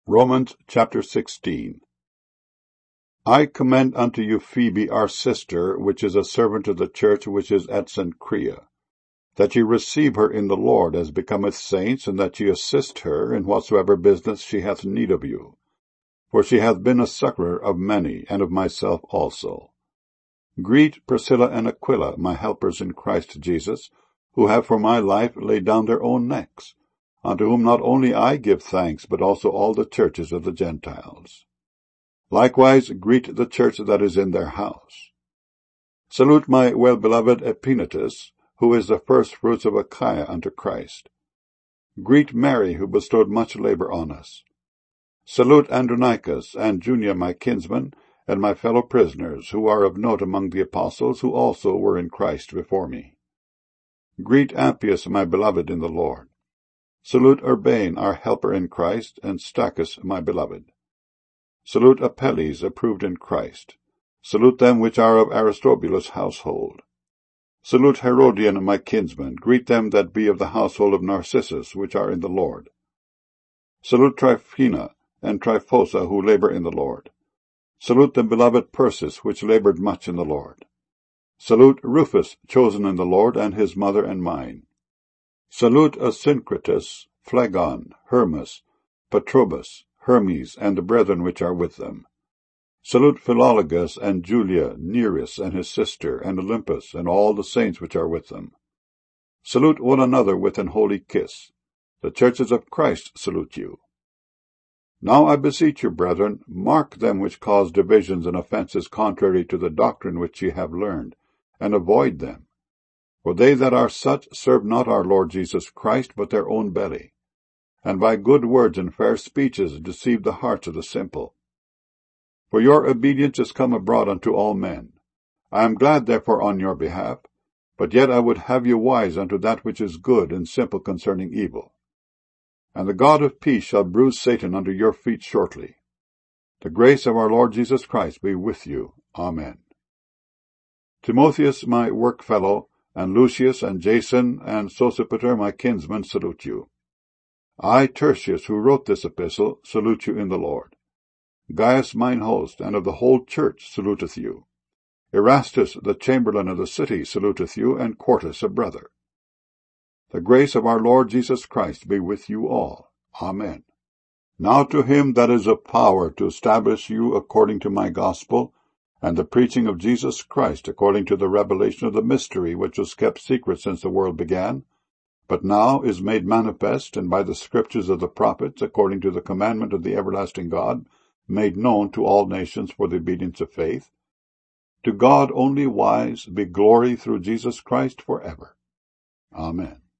Romans chapter 16. I commend unto you Phoebe our sister, which is a servant of the church which is at Cenchrea, that ye receive her in the Lord as becometh saints, and that ye assist her in whatsoever business she hath need of you. For she hath been a succourer of many, and of myself also. Greet Priscilla and Aquila, my helpers in Christ Jesus, who have for my life laid down their own necks, unto whom not only I give thanks, but also all the churches of the Gentiles. Likewise greet the church that is in their house. Salute my well-beloved Epaenetus, who is the firstfruits of Achaia unto Christ. Greet Mary, who bestowed much labor on us. Salute Andronicus and Junia my kinsmen, and my fellow prisoners, who are of note among the apostles, who also were in Christ before me. Greet Appius, my beloved in the Lord. Salute Urbane, our helper in Christ, and Stachys, my beloved. Salute Apelles, approved in Christ. Salute them which are of Aristobulus' household. Salute Herodion, my kinsman. Greet them that be of the household of Narcissus, which are in the Lord. Salute Tryphena and Tryphosa, who labor in the Lord. Salute the beloved Persis, which labored much in the Lord. Salute Rufus, chosen in the Lord, and his mother and mine. Salute Asyncritus, Phlegon, Hermas, Patrobas, Hermes, and the brethren which are with them. Salute Philologus and Julia, Nereus and his sister, and Olympus, and all the saints which are with them. Salute one another with an holy kiss. The churches of Christ salute you. Now I beseech you, brethren, mark them which cause divisions and offences contrary to the doctrine which ye have learned, and avoid them. For they that are such serve not our Lord Jesus Christ, but their own belly, and by good words and fair speeches deceive the hearts of the simple. For your obedience is come abroad unto all men. I am glad therefore on your behalf, but yet I would have you wise unto that which is good, and simple concerning evil. And the God of peace shall bruise Satan under your feet shortly. The grace of our Lord Jesus Christ be with you. Amen. Timotheus, my workfellow, and Lucius, and Jason, and Sosipater, my kinsmen, salute you. I, Tertius, who wrote this epistle, salute you in the Lord. Gaius, mine host, and of the whole church, saluteth you. Erastus, the chamberlain of the city, saluteth you, and Quartus, a brother. The grace of our Lord Jesus Christ be with you all. Amen. Now to him that is of power to establish you according to my gospel, and the preaching of Jesus Christ according to the revelation of the mystery which was kept secret since the world began, but now is made manifest, and by the scriptures of the prophets, according to the commandment of the everlasting God, made known to all nations for the obedience of faith. To God only wise be glory through Jesus Christ forever. Amen.